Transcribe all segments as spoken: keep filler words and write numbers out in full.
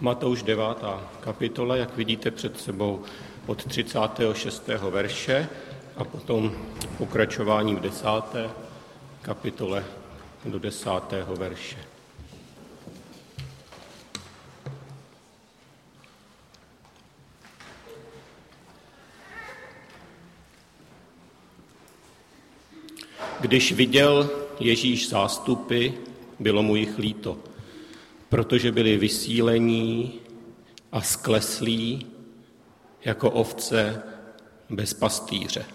Matouš devátá kapitola, jak vidíte před sebou od třicátého šestého verše a potom pokračování v desáté kapitole do desátého verše. Když viděl Ježíš zástupy, bylo mu jich líto, protože byli vysílení a skleslí jako ovce bez pastýře.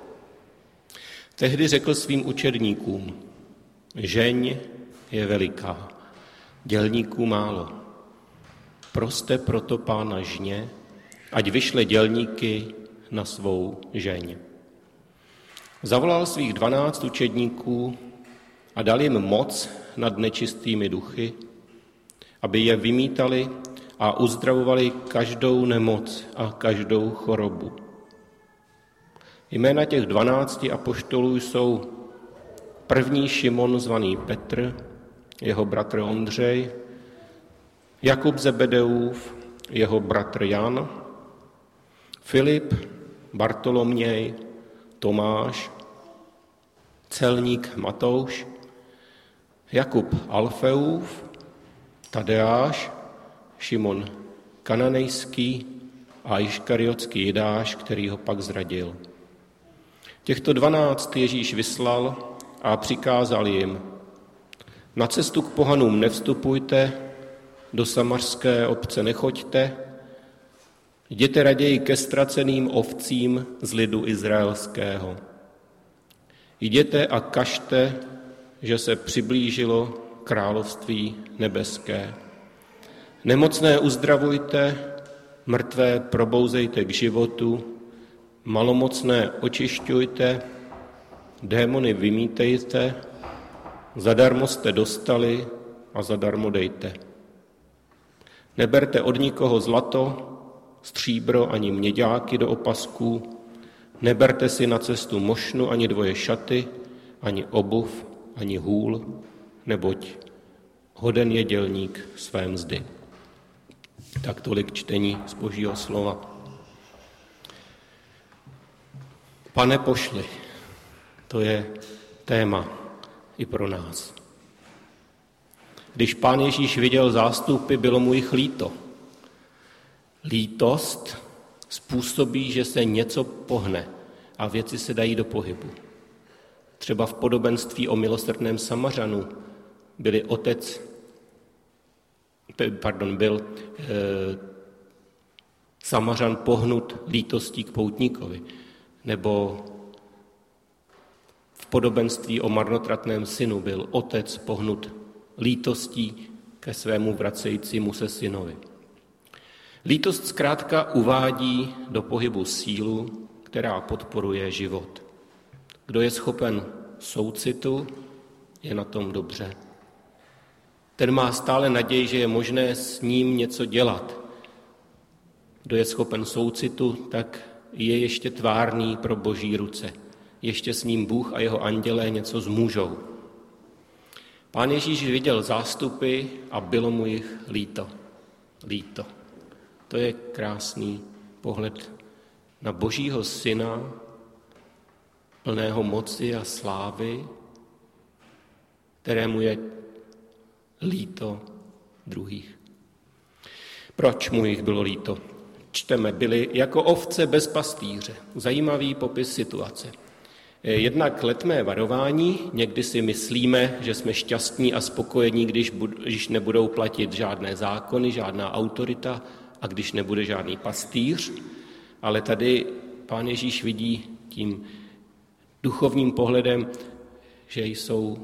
Tehdy řekl svým učedníkům, žeň je veliká, dělníků málo. Proste proto Pána žně, ať vyšle dělníky na svou žeň. Zavolal svých dvanáct učedníků a dal jim moc nad nečistými duchy, aby je vymítali a uzdravovali každou nemoc a každou chorobu. Jména těch dvanácti apoštolů jsou první Šimon zvaný Petr, jeho bratr Ondřej, Jakub Zebedeův, jeho bratr Jan, Filip, Bartoloměj, Tomáš, celník Matouš, Jakub Alfeův, Tadeáš, Šimon Kananejský a Iškariotský Jidáš, který ho pak zradil. Těchto dvanáct Ježíš vyslal a přikázal jim, na cestu k pohanům nevstupujte, do samařské obce nechoďte, jděte raději ke ztraceným ovcím z lidu izraelského. Jděte a kažte, že se přiblížilo království nebeské. Nemocné uzdravujte, mrtvé probouzejte k životu, malomocné očišťujte, démony vymítejte, zadarmo jste dostali a zadarmo dejte. Neberte od nikoho zlato, stříbro ani měďáky do opasků, neberte si na cestu mošnu ani dvoje šaty, ani obuv, ani hůl, neboť hoden je dělník své mzdy. Tak tolik čtení z Božího slova. Pane, pošli, to je téma i pro nás. Když Pán Ježíš viděl zástupy, bylo mu jich líto. Lítost způsobí, že se něco pohne a věci se dají do pohybu. Třeba v podobenství o milosrdném Samařanu byli otec, pardon, byl e, Samařan pohnut lítostí k poutníkovi, nebo v podobenství o marnotratném synu byl otec pohnut lítostí ke svému vracejícímu se synovi. Lítost zkrátka uvádí do pohybu sílu, která podporuje život. Kdo je schopen soucitu, je na tom dobře. Ten má stále naději, že je možné s ním něco dělat. Kdo je schopen soucitu, tak je ještě tvárný pro Boží ruce. Ještě s ním Bůh a jeho andělé něco zmůžou. Pán Ježíš viděl zástupy a bylo mu jich líto. Líto. To je krásný pohled na Božího syna, plného moci a slávy, kterému je líto druhých. Proč mu jich bylo líto? Čteme, byli jako ovce bez pastýře. Zajímavý popis situace. Jednak letmé varování, někdy si myslíme, že jsme šťastní a spokojení, když, bud, když nebudou platit žádné zákony, žádná autorita a když nebude žádný pastýř, ale tady Pán Ježíš vidí tím duchovním pohledem, že jsou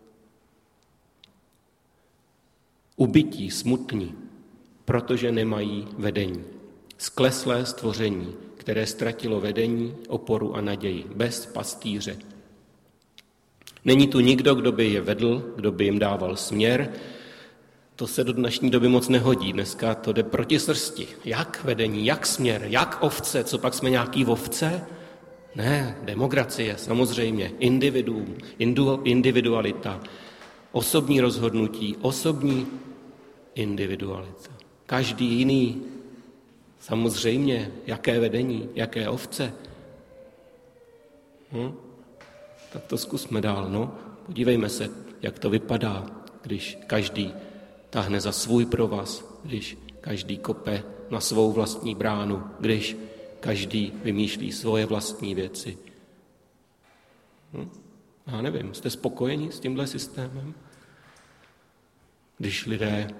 ubití, smutní, protože nemají vedení. Skleslé stvoření, které ztratilo vedení, oporu a naději, bez pastýře. Není tu nikdo, kdo by je vedl, kdo by jim dával směr. To se do dnešní doby moc nehodí. Dneska to jde proti srsti. Jak vedení, jak směr, jak ovce, co pak jsme nějaký ovce? Ne, demokracie, samozřejmě, individuum, individualita, osobní rozhodnutí, osobní individualita. každý jiný. Samozřejmě, jaké vedení, jaké ovce. Hm? Tak to zkusme dál, no. Podívejme se, jak to vypadá, když každý tahne za svůj provaz, když každý kope na svou vlastní bránu, když každý vymýšlí svoje vlastní věci. Hm? Já nevím, jste spokojeni s tímhle systémem? Když lidé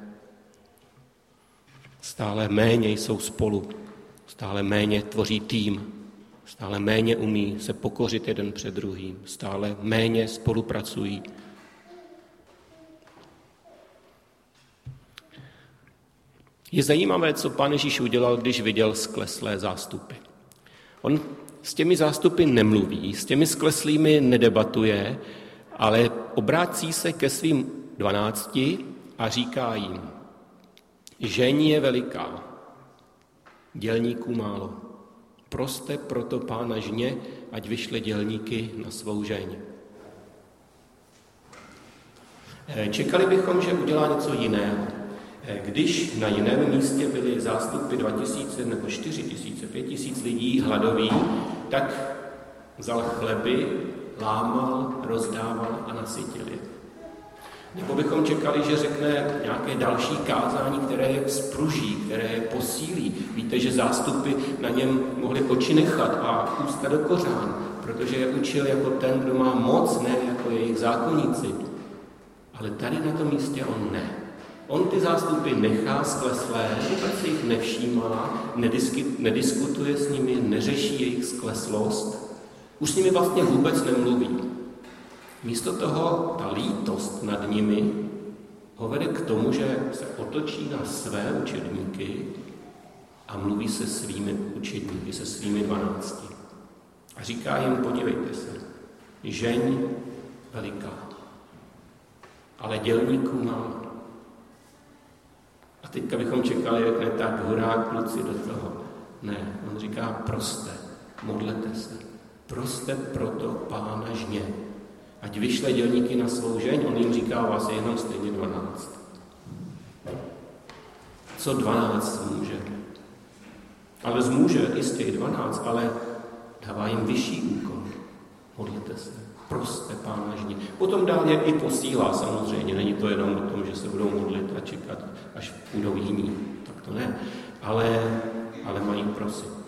stále méně jsou spolu, stále méně tvoří tým, stále méně umí se pokořit jeden před druhým, stále méně spolupracují. Je zajímavé, co Pán Ježíš udělal, když viděl skleslé zástupy. On s těmi zástupy nemluví, s těmi skleslými nedebatuje, ale obrácí se ke svým dvanácti a říká jim, žeň je veliká, dělníků málo. Proste proto Pána žně, ať vyšle dělníky na svou žeň. Čekali bychom, že udělá něco jiného. Když na jiném místě byly zástupy dva tisíce nebo čtyři tisíce, pět tisíc lidí hladoví, tak vzal chleby, lámal, rozdával a nasytil je. Nebo bychom čekali, že řekne nějaké další kázání, které je spruží, které je posílí. Víte, že zástupy na něm mohli oči nechat a ústa do kořán, protože je učil jako ten, kdo má moc, ne jako jejich zákonníci. Ale tady na tom místě on ne. On ty zástupy nechá skleslé, vůbec se jich nevšímá, nediskutuje s nimi, neřeší jejich skleslost. Už s nimi vlastně vůbec nemluví. Místo toho ta lítost nad nimi ho vede k tomu, že se otočí na své učedníky a mluví se svými učedníky, se svými dvanácti. A říká jim, podívejte se, žeň veliká, ale dělníků málo. A teďka bychom čekali, jak ne tak hurá kluci do toho. Ne, on říká, proste, modlete se, proste proto Pána žně. Ať vyšle dělníky na svou žeň, on jim říká, vás je jenom stejně dvanáct. Co dvanáct může? Ale zmůže i z těch dvanáct, ale dává jim vyšší úkol. Modlete se, proste Pána žně. Potom dál je i posílá samozřejmě, není to jenom o tom, že se budou modlit a čekat, až půjdou jiní. Tak to ne, ale, ale mají prosit.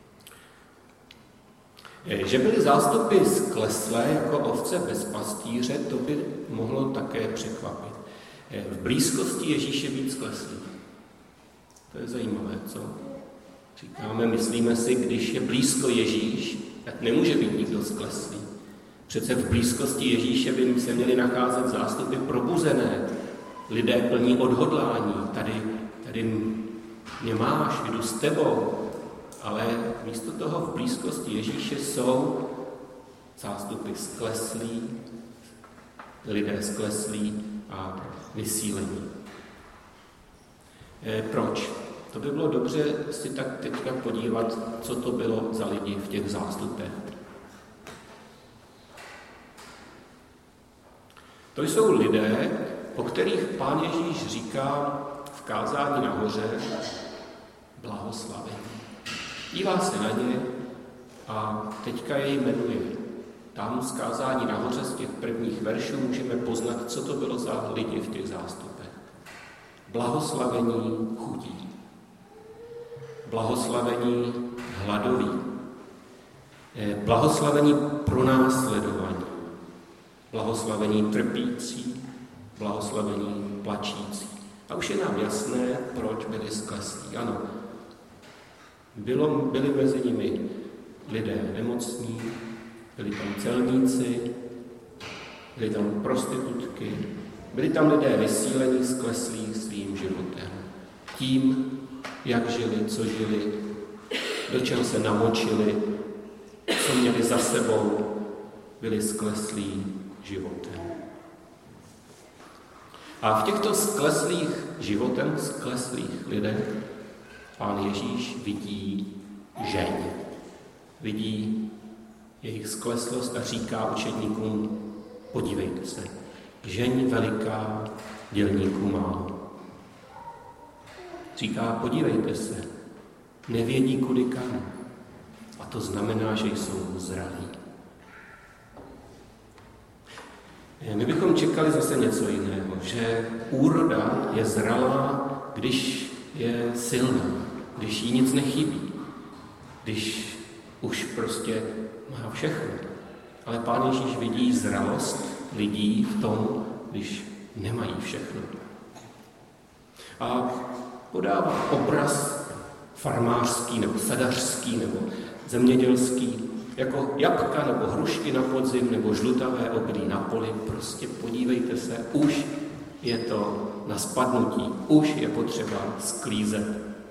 Že byly zástupy skleslé jako ovce bez pastýře, to by mohlo také překvapit. V blízkosti Ježíše být skleslý. To je zajímavé, co? Říkáme, myslíme si, když je blízko Ježíš, tak nemůže být nikdo skleslý. Přece v blízkosti Ježíše by se měly nacházet zástupy probuzené, lidé plní odhodlání. Tady, tady mě máš, jdu s tebou. Ale místo toho v blízkosti Ježíše jsou zástupy skleslí, lidé skleslí a vysílení. E, proč? To by bylo dobře si tak teďka podívat, co to bylo za lidi v těch zástupech. To jsou lidé, o kterých Pán Ježíš říká v kázání nahoře blahoslavení. Dívá se na ně a teďka je jmenuje. Tam z kázání nahoře z těch prvních veršů můžeme poznat, co to bylo za lidi v těch zástupech. Blahoslavení chudí. Blahoslavení hladoví. Blahoslavení pronásledovaní. Blahoslavení trpící. Blahoslavení plačící. A už je nám jasné, proč byli skleslí. Ano, Bylo, byli mezi nimi lidé nemocní, byli tam celníci, byli tam prostitutky, byli tam lidé vysílení, skleslí svým životem. Tím, jak žili, co žili, do čeho se namočili, co měli za sebou, byli skleslí životem. A v těchto skleslých životem, skleslých lidech, Pán Ježíš vidí žeň. Vidí jejich skleslost a říká učedníkům, podívejte se, žeň veliká, dělníků málo. Říká, podívejte se, nevědí kudy kam. A to znamená, že jsou zralí. My bychom čekali zase něco jiného, že úroda je zralá, když je silná, když jí nic nechybí, když už prostě má všechno. Ale Pán Ježíš vidí zralost lidí v tom, když nemají všechno. A podává obraz farmářský nebo sadařský nebo zemědělský, jako jabka nebo hrušky na podzim nebo žlutavé obilí na poli. Prostě podívejte se, už je to na spadnutí, už je potřeba sklízet.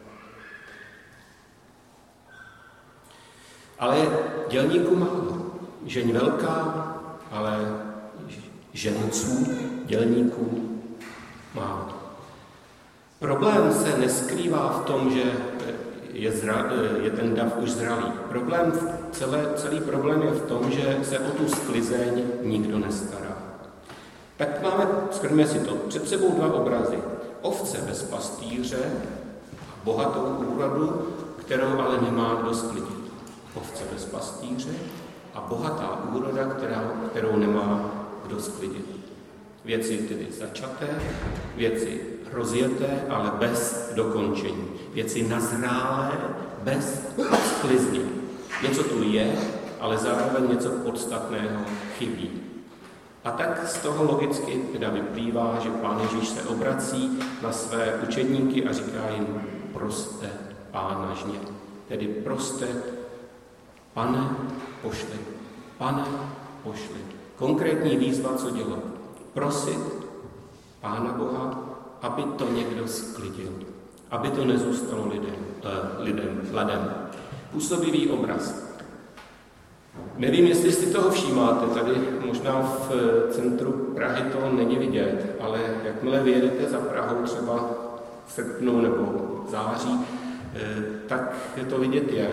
Ale dělníků málo. Žeň velká, ale ženců, dělníků málo. Problém se neskrývá v tom, že je, zra, je ten dav už zralý. Problém, celé, celý problém je v tom, že se o tu sklizeň nikdo nestará. Tak máme, shrňme si to, před sebou dva obrazy. Ovce bez pastýře a bohatou úrodu, kterou ale nemá kdo sklidit. Ovce bez pastýře a bohatá úroda, kterou, kterou nemá kdo sklidit. Věci tedy začaté, věci rozjeté, ale bez dokončení. Věci nazrálé, bez sklizně. Něco tu je, ale zároveň něco podstatného chybí. A tak z toho logicky teda vyplývá, že Pán Ježíš se obrací na své učedníky a říká jim, proste Pána žně. Tedy proste, Pane, pošli. Pane, pošli. Konkrétní výzva, co dělat? Prosit Pána Boha, aby to někdo sklidil, aby to nezůstalo lidem, eh, lidem ladem. Působivý obraz. Nevím, jestli si toho všímáte, tady možná v centru Prahy to není vidět, ale jakmile vyjedete za Prahou třeba v srpnu nebo v září, eh, tak je to vidět je.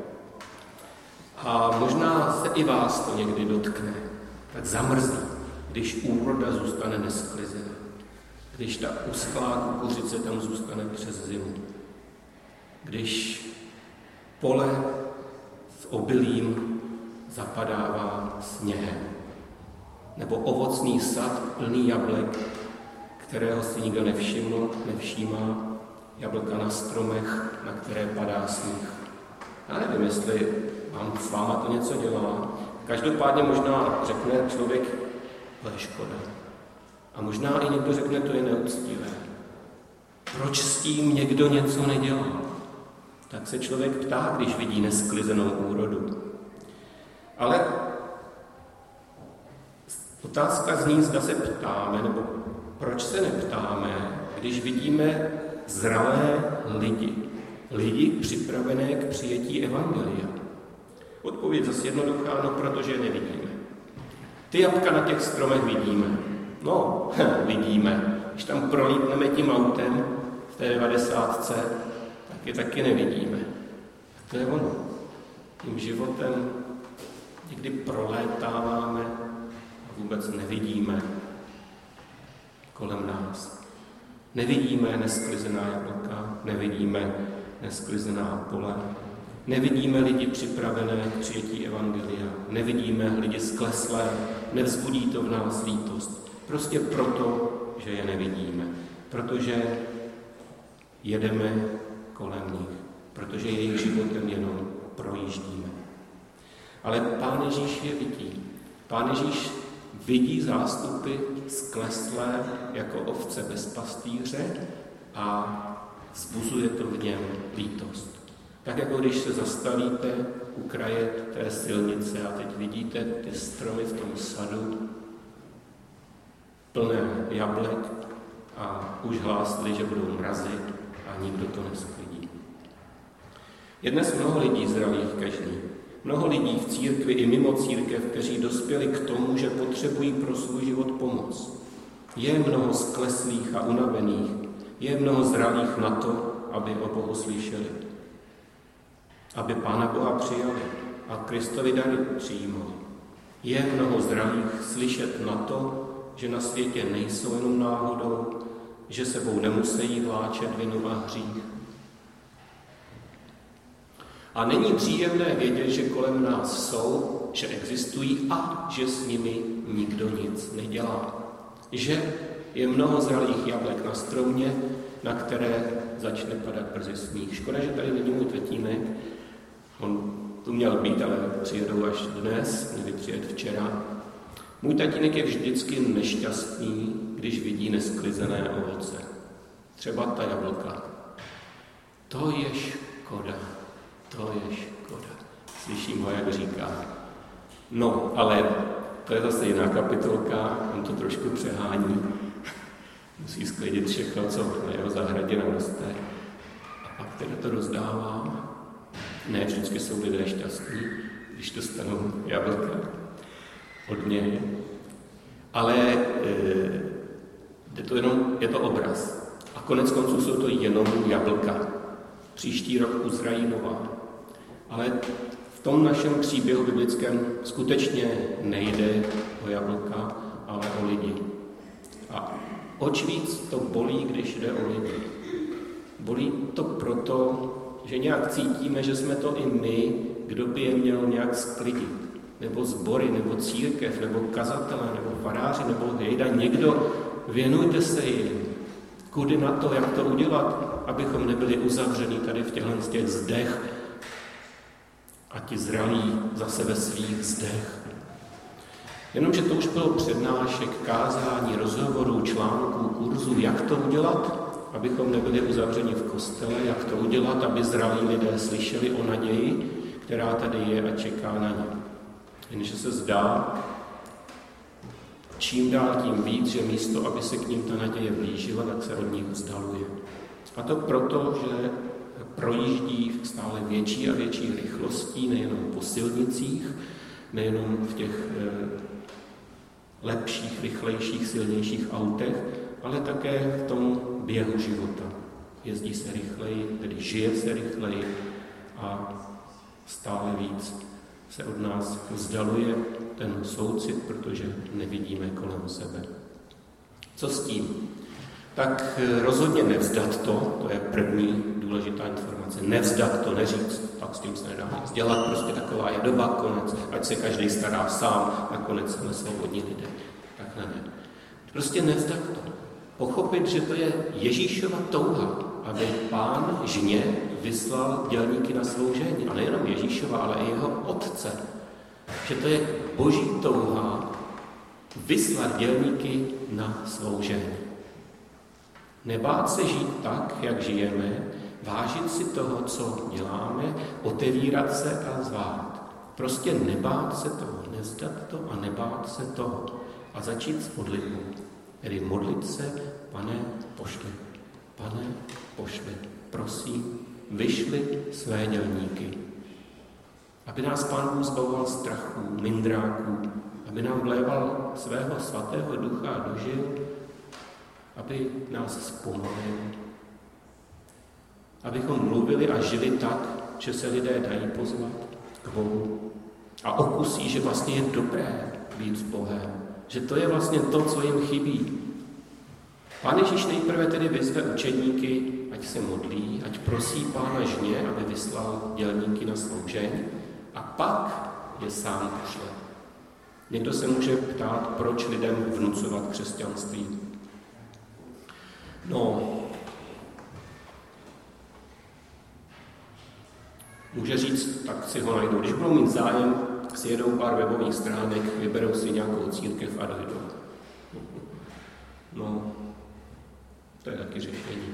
A možná se i vás to někdy dotkne, tak zamrzí, když úroda zůstane nesklizená. Když ta uschlá kukuřice tam zůstane přes zimu. Když pole s obilím zapadává sněhem. Nebo ovocný sad plný jablek, kterého si nikdo nevšiml, nevšímá. Jablka na stromech, na které padá sníh. Já nevím, jestli vám s váma to něco dělá. Každopádně možná řekne člověk, to je škoda. A možná i někdo řekne, to je neúctivé. Proč s tím někdo něco nedělá? Tak se člověk ptá, když vidí nesklizenou úrodu. Ale otázka zní, zda se ptáme, nebo proč se neptáme, když vidíme zralé lidi. Lidi připravené k přijetí evangelia. Odpověď zase jednoduchá, no protože je nevidíme. Ty jabka na těch stromech vidíme. No, vidíme. Když tam prolítneme tím autem v té devadesátce, tak je taky nevidíme. A to je ono. Tím životem někdy prolétáváme a vůbec nevidíme kolem nás. Nevidíme nesklizená jablka, nevidíme nesklizená pole, nevidíme lidi připravené k přijetí evangelia, nevidíme lidi skleslé, nevzbudí to v nás lítost. Prostě proto, že je nevidíme, protože jedeme kolem nich, protože jejich životem jenom projíždíme. Ale Pán Ježíš je vidí. Pán Ježíš vidí zástupy skleslé jako ovce bez pastýře a vzbuzuje to v něm lítost. Tak jako když se zastavíte u kraje té silnice a teď vidíte ty stromy v tom sadu, plné jablek a už hlásili, že budou mrazy a nikdo to nesklidí. Je dnes mnoho lidí zralých každý. Mnoho lidí v církvi i mimo církev, kteří dospěli k tomu, že potřebují pro svůj život pomoc. Je mnoho skleslých a unavených, je mnoho zralých na to, aby o Bohu slyšeli. Aby Pána Boha přijali a Kristovi dary přijímali. Je mnoho zralých slyšet na to, že na světě nejsou jenom náhodou, že sebou nemusí vláčet vinu a hřích. A není příjemné vědět, že kolem nás jsou, že existují a že s nimi nikdo nic nedělá. Že je mnoho zralých jablek na stromě, na které začne padat brzy sníh. Škoda, že tady není můj tatínek. On tu měl být, ale přijedou až dnes, měli přijet včera. Můj tatínek je vždycky nešťastný, když vidí nesklizené ovoce. Třeba ta jablka. To je škoda, to je škoda. Slyším ho, jak říká. No, ale to je zase jiná kapitolka, on to trošku přehání. Musí sklidit všechno, co na jeho zahradě naroste. A pak teda to rozdává. Ne vždycky jsou lidé šťastní, když dostanou jablka od něj. Ale e, je, to jenom, je to obraz. A konec konců jsou to jenom jablka. Příští rok uzrají nová. Ale v tom našem příběhu biblickém skutečně nejde o jablka, ale o lidi. A oč víc to bolí, když jde o lidi. Bolí to proto, že nějak cítíme, že jsme to i my, kdo by je měl nějak sklidit. Nebo sbory, nebo církev, nebo kazatelé, nebo faráři, nebo hejda. Někdo, věnujte se jim. Kudy na to, jak to udělat, abychom nebyli uzavření tady v těchto z těch zdech a ti zralí zase ve svých zdech. Jenomže to už bylo přednášek, kázání, rozhovorů, článků, kurzů, jak to udělat, abychom nebyli uzavřeni v kostele, jak to udělat, aby zralí lidé slyšeli o naději, která tady je a čeká na ně. Jenže se zdá, čím dál tím víc, že místo, aby se k ním ta naděje blížila, tak se od nich vzdaluje. A to proto, že projíždí stále větší a větší rychlostí, nejenom po silnicích, nejenom v těch lepších, rychlejších, silnějších autech, ale také v tom běhu života. Jezdí se rychleji, tedy žije se rychleji a stále víc se od nás vzdaluje ten soucit, protože nevidíme kolem sebe. Co s tím? Tak rozhodně nevzdat to, to je první důležitá informace, nevzdat to, neříct, tak s tím se nedá nic dělat, prostě taková je doba, konec, ať se každý stará sám, nakonec jsme svobodní lidé. Takhle ne. Prostě nevzdat to. Pochopit, že to je Ježíšova touha, aby Pán žně vyslal dělníky na svou žeň. A nejenom Ježíšova, ale i jeho otce. Že to je Boží touha vyslat dělníky na svou žeň. Nebát se žít tak, jak žijeme, vážit si toho, co děláme, otevírat se a zvát. Prostě nebát se toho, nevzdat to a nebát se toho. A začít s modlitbou. Tedy modlit se, Pane, pošli. Pane, pošli. Prosím, vyšli své dělníky. Aby nás Pán Bůh zbavoval strachů, mindráků, aby nám vléval svého svatého ducha do žil, aby nás zpomalil. Abychom mluvili a žili tak, že se lidé dají pozvat k Bohu. A okusí, že vlastně je dobré být s Bohem. Že to je vlastně to, co jim chybí. Pán Ježíš nejprve tedy vyzve učedníky, ať se modlí, ať prosí Pána žně, aby vyslal dělníky na svou žeň, a pak je sám pošle. Někdo se může ptát, proč lidem vnucovat křesťanství. No, může říct, tak si ho najdou. Když budou mít zájem, si jedou pár webových stránek, vyberou si nějakou církev a dojdou. No, to je taky řešení.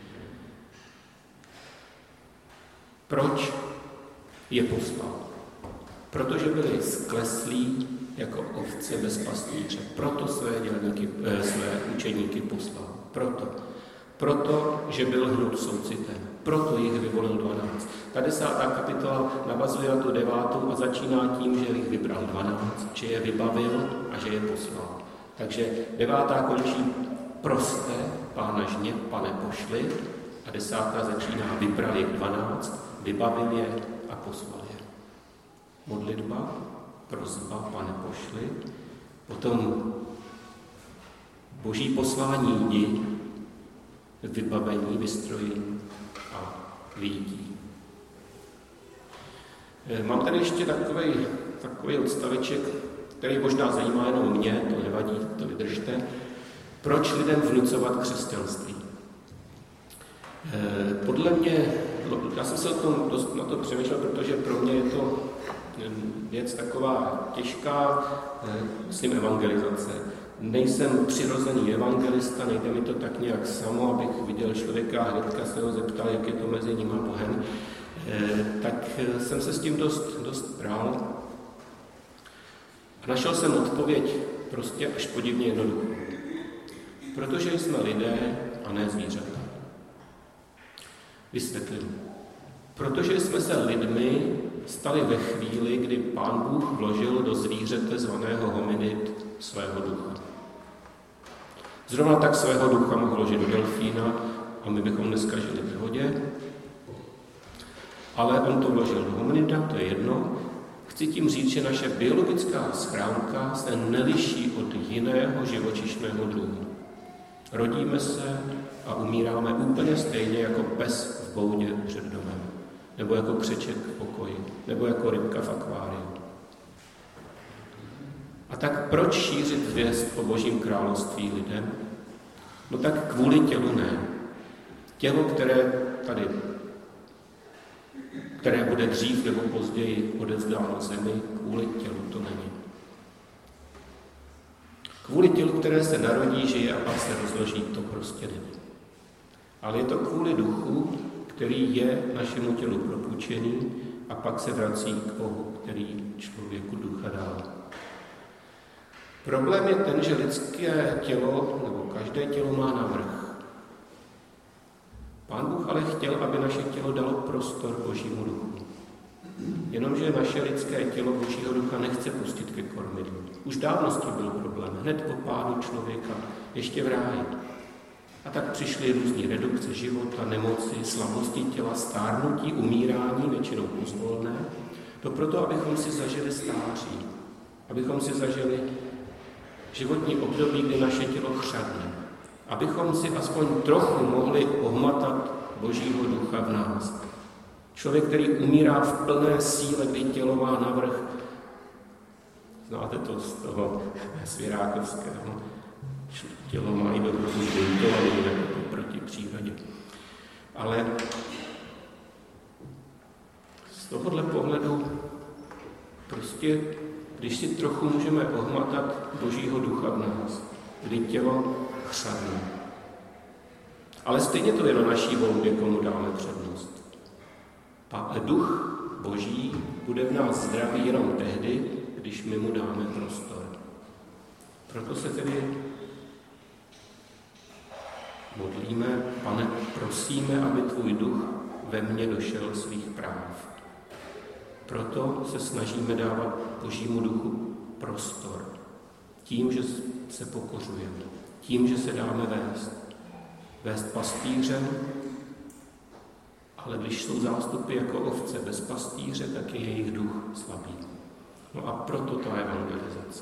Proč je poslal? Protože byli skleslí jako ovce bez pastýře. Proto své, dělníky, své učeníky poslal. Proto. Proto, že byl hnut soucitem. Proto jich vyvolil dvanáct. Ta desátá kapitola navazuje na tu devátou a začíná tím, že jich vybral dvanáct, že je vybavil a že je poslal. Takže devátá končí proste, Pána žně, Pane, pošli, a desátá začíná vybral jich dvanáct, vybavil je a poslal je. Modlitba, prosba, Pane, pošli, potom Boží poslání jdi, vybavení, vystrojení a vyjití. Mám tady ještě takový, takový odstaveček, který možná zajímá jenom mě, to nevadí, to vydržte. Proč lidem vnucovat křesťanství? Podle mě, já jsem se o tom dost na to přemýšlel, protože pro mě je to věc taková těžká, myslím evangelizace. Nejsem přirozený evangelista, nejde mi to tak nějak samo, abych viděl člověka a hnedka se ho zeptal, jak je to mezi ním a Bohem. Tak jsem se s tím dost, dost prál. A našel jsem odpověď prostě až podivně jednoduchou. Protože jsme lidé a ne zvířata. Vysvětlím. Protože jsme se lidmi stali ve chvíli, kdy Pán Bůh vložil do zvířete zvaného hominid svého ducha. Zrovna tak svého ducha mohl vložit do delfína a my bychom dneska žili v vodě. Ale on to vložil do hominida, to je jedno. Chci tím říct, že naše biologická schránka se neliší od jiného živočišného druhu. Rodíme se a umíráme úplně stejně jako pes v boudě před domem, nebo jako křeček v pokoji, nebo jako rybka v akváriu. A tak proč šířit zvěst o Božím království lidem? No tak kvůli tělu ne. Tělo, které tady, které bude dřív nebo později odevzdáno zemi, kvůli tělu to není. Kvůli tělu, které se narodí, žije a pak se rozloží, to prostě není. Ale je to kvůli duchu, který je našemu tělu propůjčený a pak se vrací k Bohu, který člověku ducha dal. Problém je ten, že lidské tělo, nebo každé tělo má navrch. Pán Bůh ale chtěl, aby naše tělo dalo prostor Božímu duchu. Jenomže naše lidské tělo Božího ducha nechce pustit ke kormidlu. Už dávno s tím byl problém, hned po pádu člověka, ještě v ráji. A tak přišly různé redukce života, nemoci, slabosti těla, stárnutí, umírání, většinou pozvolné. To proto, abychom si zažili stáří, abychom si zažili životní období, kdy naše tělo chřadne. Abychom si aspoň trochu mohli ohmatat Božího ducha v nás. Člověk, který umírá v plné síle, kdy tělo má navrch. Znáte to z toho Svěrákovského. Tělo má i dobře zbuntovaný, jako to proti přírodě. Ale z tohohle pohledu prostě, když si trochu můžeme ohmatat Božího ducha v nás, kdy tělo chřadne. Ale stejně to je na naší volbě, komu dáme přednost. A duch Boží bude v nás zdravý jenom tehdy, když my mu dáme prostor. Proto se tedy modlíme, Pane, prosíme, aby tvůj duch ve mně došel svých práv. Proto se snažíme dávat Božímu duchu prostor. Tím, že se pokořujeme, tím, že se dáme vést. Vést pastýřem, ale když jsou zástupy jako ovce bez pastýře, tak je jejich duch slabý. No a proto ta evangelizace.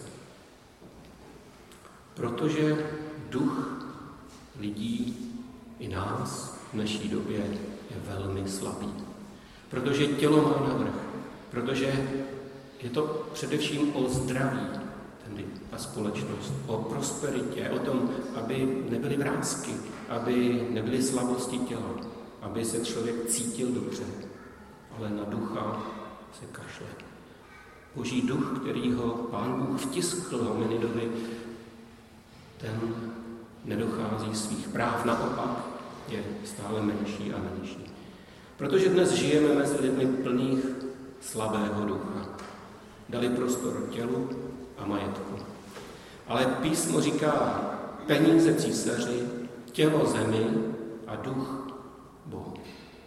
Protože duch lidí i nás v naší době je velmi slabý. Protože tělo má navrch. Protože je to především o zdraví, tedy ta společnost, o prosperitě, o tom, aby nebyly vrásky, aby nebyly slabosti těla, aby se člověk cítil dobře, ale na ducha se kašle. Boží duch, který ho Pán Bůh vtiskl hominidovi, ten nedochází svých práv, naopak je stále menší a menší. Protože dnes žijeme mezi lidmi plných slabého ducha. Dali prostor tělu a majetku. Ale písmo říká peníze císaři, tělo zemi a duch Bohu.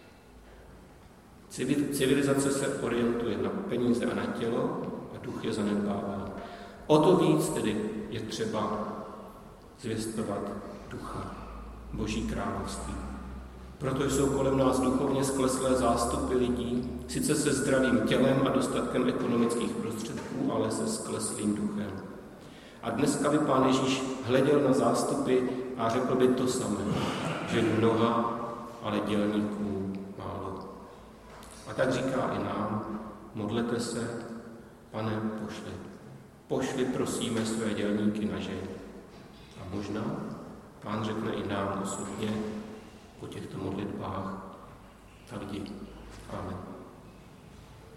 Civilizace se orientuje na peníze a na tělo a duch je zanedbává. O to víc tedy je třeba zvěstovat ducha, Boží království. Proto jsou kolem nás duchovně skleslé zástupy lidí, sice se zdravým tělem a dostatkem ekonomických prostředků, ale se skleslým duchem. A dneska by Pán Ježíš hleděl na zástupy a řekl by to samé. že mnoha, ale dělníků málo. A tak říká i nám, modlete se, Pane, pošli. Pošli, prosíme, své dělníky na žeň. A možná Pán řekne i nám osobně po těchto modlitbách, tak jdi.